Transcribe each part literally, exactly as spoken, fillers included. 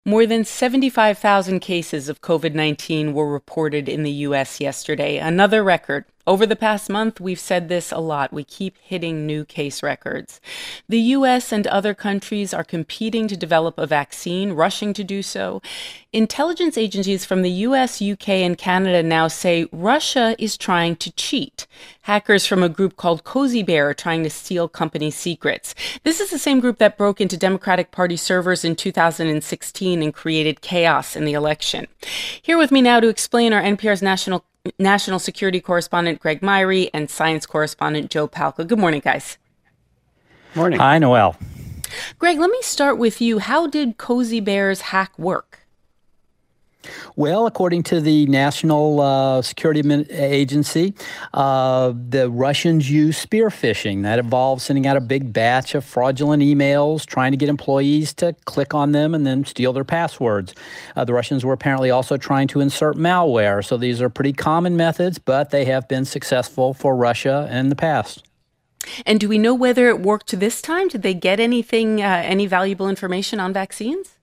More than seventy-five thousand cases of COVID nineteen were reported in the U S yesterday, another record. Over the past month, we've said this a lot. We keep hitting new case records. The U S and other countries are competing to develop a vaccine, rushing to do so. Intelligence agencies from the U S, U K, and Canada now say Russia is trying to cheat. Hackers from a group called Cozy Bear are trying to steal company secrets. This is the same group that broke into Democratic Party servers in two thousand sixteen and created chaos in the election. Here with me now to explain are N P R's national National Security Correspondent Greg Myrie and Science Correspondent Joe Palca. Good morning, guys. Morning. Hi, Noelle. Greg, let me start with you. How did Cozy Bear's hack work? Well, according to the National uh, Security Agency, uh, the Russians use spear phishing. That involves sending out a big batch of fraudulent emails, trying to get employees to click on them and then steal their passwords. Uh, the Russians were apparently also trying to insert malware. So these are pretty common methods, but they have been successful for Russia in the past. And do we know whether it worked this time? Did they get anything, uh, any valuable information on vaccines?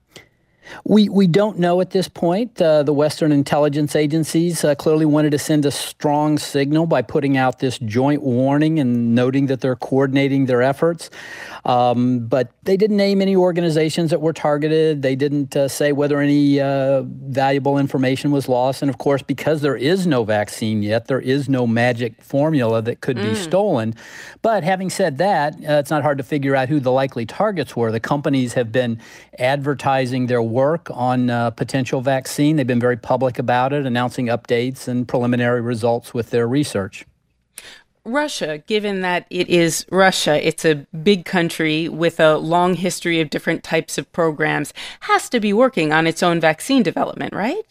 We we don't know at this point. Uh, the Western intelligence agencies uh, clearly wanted to send a strong signal by putting out this joint warning and noting that they're coordinating their efforts. Um, but they didn't name any organizations that were targeted. They didn't uh, say whether any uh, valuable information was lost. And of course, because there is no vaccine yet, there is no magic formula that could mm. be stolen. But having said that, uh, it's not hard to figure out who the likely targets were. The companies have been advertising their work on uh, potential vaccine. They've been very public about it, announcing updates and preliminary results with their research. Russia, given that it is Russia, it's a big country with a long history of different types of programs, has to be working on its own vaccine development, right?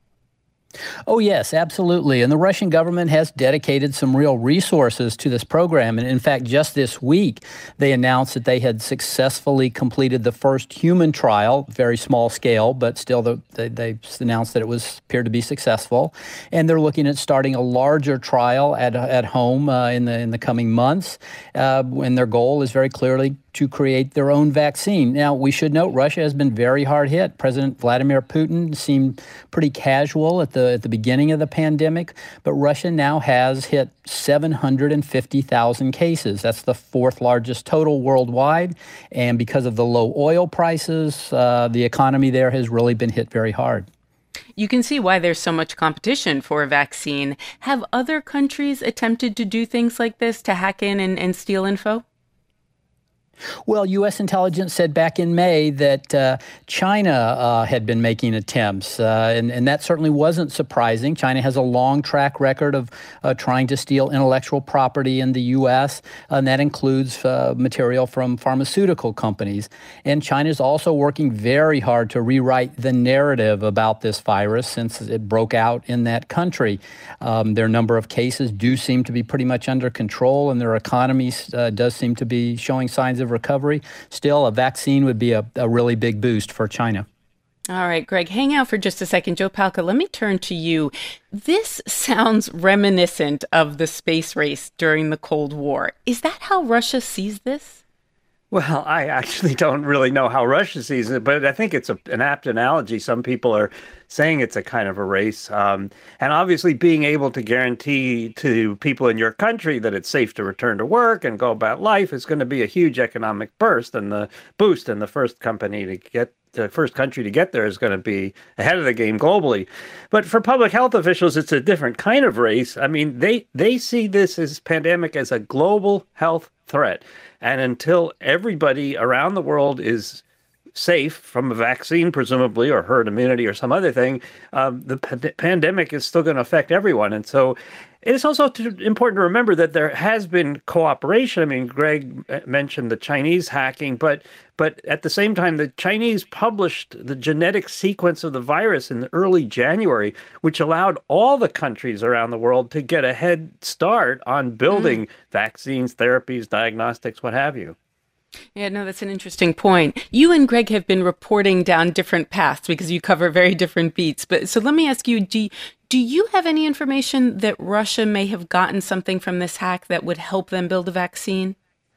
Oh, yes, absolutely. And the Russian government has dedicated some real resources to this program. And in fact, just this week, they announced that they had successfully completed the first human trial, very small scale, but still the, they, they announced that it was appeared to be successful. And they're looking at starting a larger trial at at home uh, in the in the coming months. Uh, and their goal is very clearly to create their own vaccine. Now, we should note Russia has been very hard hit. President Vladimir Putin seemed pretty casual at the at the beginning of the pandemic, but Russia now has hit seven hundred fifty thousand cases. That's the fourth largest total worldwide. And because of the low oil prices, uh, the economy there has really been hit very hard. You can see why there's so much competition for a vaccine. Have other countries attempted to do things like this, to hack in and, and steal info? Well, U S intelligence said back in May that uh, China uh, had been making attempts, uh, and, and that certainly wasn't surprising. China has a long track record of uh, trying to steal intellectual property in the U S, and that includes uh, material from pharmaceutical companies. And China is also working very hard to rewrite the narrative about this virus since it broke out in that country. Um, their number of cases do seem to be pretty much under control, and their economy uh, does seem to be showing signs of recovery. Still, a vaccine would be a, a really big boost for China. All right, Greg, hang out for just a second. Joe Palca, let me turn to you. This sounds reminiscent of the space race during the Cold War. Is that how Russia sees this? Well, I actually don't really know how Russia sees it, but I think it's a, an apt analogy. Some people are saying it's a kind of a race. Um, and obviously being able to guarantee to people in your country that it's safe to return to work and go about life is going to be a huge economic burst and the boost. And the first company to get the first country to get there is going to be ahead of the game globally. But for public health officials, it's a different kind of race. I mean, they, they see this as pandemic as a global health threat. And until everybody around the world is safe from a vaccine, presumably, or herd immunity or some other thing, um, the p- pandemic is still going to affect everyone. And so it's also to, important to remember that there has been cooperation. I mean, Greg mentioned the Chinese hacking, but but at the same time, the Chinese published the genetic sequence of the virus in early January, which allowed all the countries around the world to get a head start on building mm. vaccines, therapies, diagnostics, what have you. Yeah, no, that's an interesting point. You and Greg have been reporting down different paths because you cover very different beats. But so let me ask you, do, do you have any information that Russia may have gotten something from this hack that would help them build a vaccine?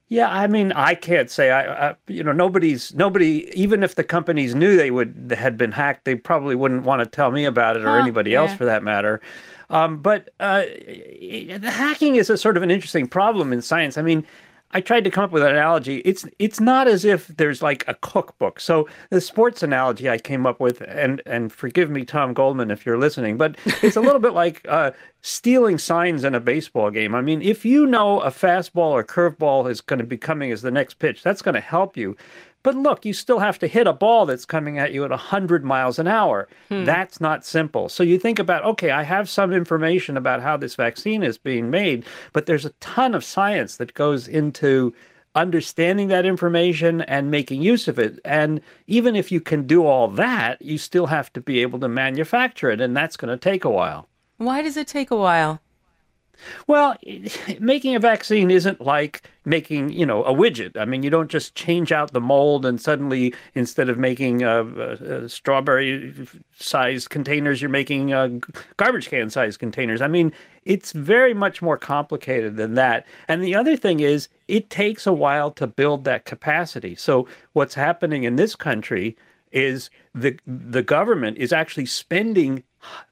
Yeah, I mean, I can't say I, I, you know, nobody's nobody. Even if the companies knew they would had been hacked, they probably wouldn't want to tell me about it or Huh, anybody else yeah. for that matter. Um, but uh, the hacking is a sort of an interesting problem in science. I mean, I tried to come up with an analogy. It's it's not as if there's like a cookbook. So the sports analogy I came up with, and and forgive me, Tom Goldman, if you're listening, but it's a little bit like uh, stealing signs in a baseball game. I mean, if you know a fastball or curveball is going to be coming as the next pitch, that's going to help you. But look, you still have to hit a ball that's coming at you at one hundred miles an hour. Hmm. That's not simple. So you think about, okay, I have some information about how this vaccine is being made, but there's a ton of science that goes into understanding that information and making use of it. And even if you can do all that, you still have to be able to manufacture it, and that's going to take a while. Why does it take a while? Well, making a vaccine isn't like making, you know, a widget. I mean, you don't just change out the mold and suddenly, instead of making uh, uh, strawberry-sized containers, you're making uh, garbage can-sized containers. I mean, it's very much more complicated than that. And the other thing is, it takes a while to build that capacity. So what's happening in this country is the the government is actually spending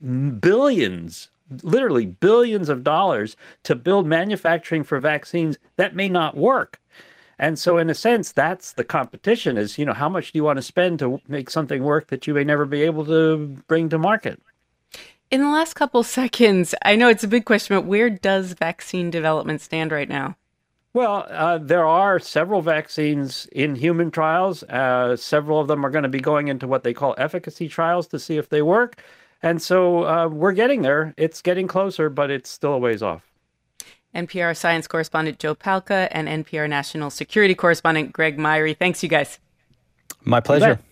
billions literally billions of dollars to build manufacturing for vaccines that may not work. And so in a sense, that's the competition is, you know, how much do you want to spend to make something work that you may never be able to bring to market? In the last couple seconds, I know it's a big question, but where does vaccine development stand right now? Well, uh, there are several vaccines in human trials. Uh, several of them are going to be going into what they call efficacy trials to see if they work. And so uh, we're getting there. It's getting closer, but it's still a ways off. N P R science correspondent Joe Palca and N P R national security correspondent Greg Myre. Thanks, you guys. My pleasure.